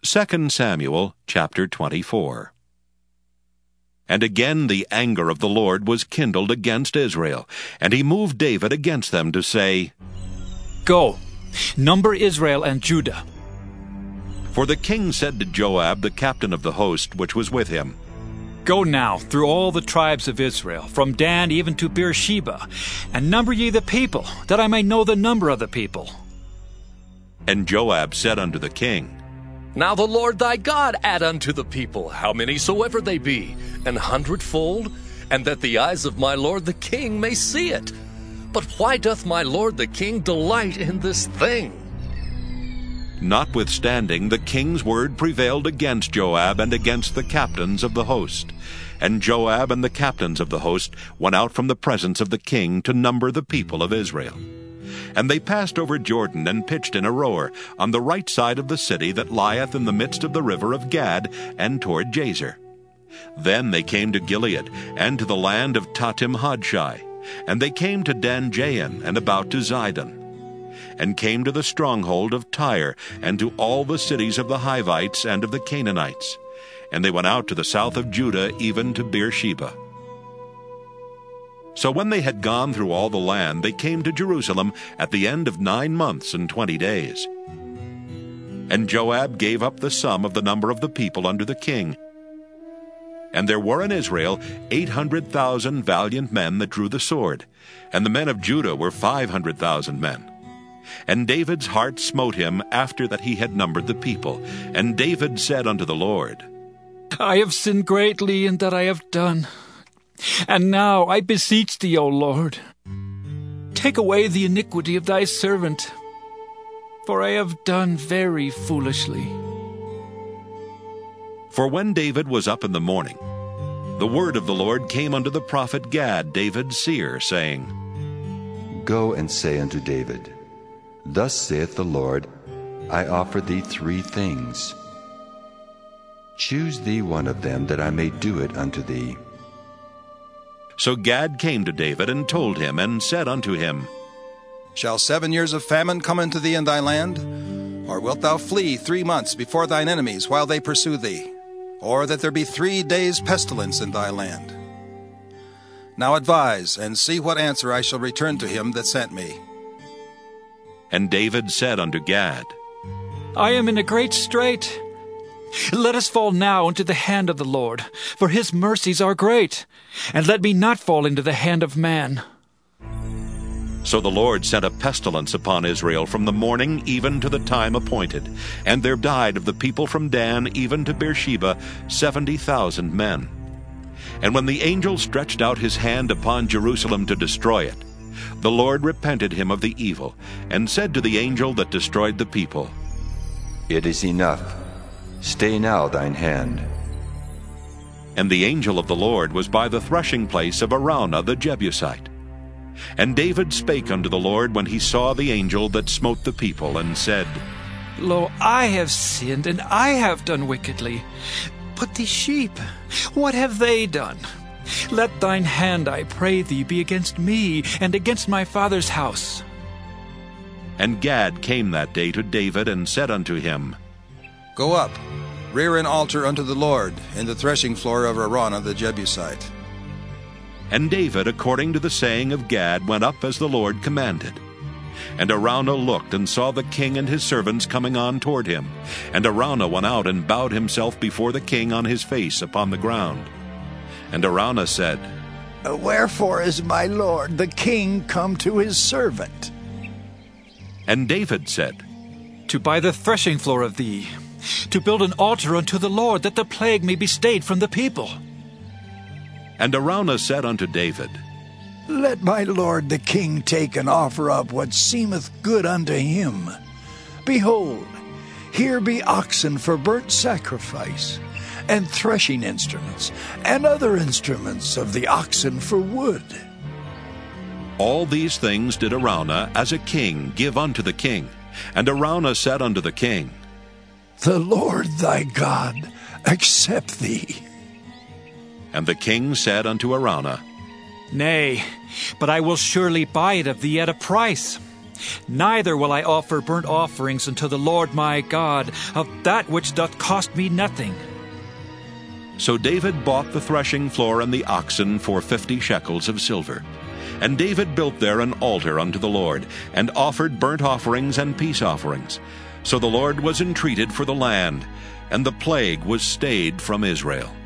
2 Samuel chapter 24. And again the anger of the Lord was kindled against Israel, and he moved David against them to say, Go, number Israel and Judah. For the king said to Joab, the captain of the host which was with him, Go now through all the tribes of Israel, from Dan even to Beersheba, and number ye the people, that I may know the number of the people. And Joab said unto the king, Now the Lord thy God add unto the people, how many soever they be, 100-fold, and that the eyes of my lord the king may see it. But why doth my lord the king delight in this thing? Notwithstanding, the king's word prevailed against Joab and against the captains of the host. And Joab and the captains of the host went out from the presence of the king to number the people of Israel. And they passed over Jordan and pitched in Aroer, on the right side of the city that lieth in the midst of the river of Gad, and toward Jazer. Then they came to Gilead, and to the land of Tahtim-Hodshai. And they came to Dan-Jaan, and about to Zidon, and came to the stronghold of Tyre, and to all the cities of the Hivites and of the Canaanites. And they went out to the south of Judah, even to Beersheba. So when they had gone through all the land, they came to Jerusalem at the end of 9 months and 20 days. And Joab gave up the sum of the number of the people unto the king. And there were in Israel 800,000 valiant men that drew the sword, and the men of Judah were 500,000 men. And David's heart smote him after that he had numbered the people. And David said unto the Lord, I have sinned greatly in that I have done. And now I beseech thee, O Lord, take away the iniquity of thy servant, for I have done very foolishly. For when David was up in the morning, the word of the Lord came unto the prophet Gad, David's seer, saying, Go and say unto David, Thus saith the Lord, I offer thee 3 things. Choose thee one of them, that I may do it unto thee. So Gad came to David and told him, and said unto him, Shall 7 years of famine come unto thee in thy land? Or wilt thou flee 3 months before thine enemies while they pursue thee? Or that there be 3 days' pestilence in thy land? Now advise, and see what answer I shall return to him that sent me. And David said unto Gad, I am in a great strait. Let us fall now into the hand of the Lord, for his mercies are great, and let me not fall into the hand of man. So the Lord sent a pestilence upon Israel from the morning even to the time appointed, and there died of the people from Dan even to Beersheba 70,000 men. And when the angel stretched out his hand upon Jerusalem to destroy it, the Lord repented him of the evil, and said to the angel that destroyed the people, It is enough. Stay now thine hand. And the angel of the Lord was by the threshing place of Araunah the Jebusite. And David spake unto the Lord when he saw the angel that smote the people, and said, Lo, I have sinned, and I have done wickedly. But these sheep, what have they done? Let thine hand, I pray thee, be against me, and against my father's house. And Gad came that day to David, and said unto him, Go up, rear an altar unto the Lord in the threshing floor of Araunah the Jebusite. And David, according to the saying of Gad, went up as the Lord commanded. And Araunah looked, and saw the king and his servants coming on toward him. And Araunah went out, and bowed himself before the king on his face upon the ground. And Araunah said, Wherefore is my lord the king come to his servant? And David said, To buy the threshing floor of thee, to build an altar unto the Lord, that the plague may be stayed from the people. And Araunah said unto David, Let my lord the king take and offer up what seemeth good unto him. Behold, here be oxen for burnt sacrifice, and threshing instruments, and other instruments of the oxen for wood. All these things did Araunah as a king give unto the king. And Araunah said unto the king, The Lord thy God accept thee. And the king said unto Araunah, Nay, but I will surely buy it of thee at a price. Neither will I offer burnt offerings unto the Lord my God of that which doth cost me nothing. So David bought the threshing floor and the oxen for 50 shekels of silver. And David built there an altar unto the Lord, and offered burnt offerings and peace offerings. So the Lord was entreated for the land, and the plague was stayed from Israel.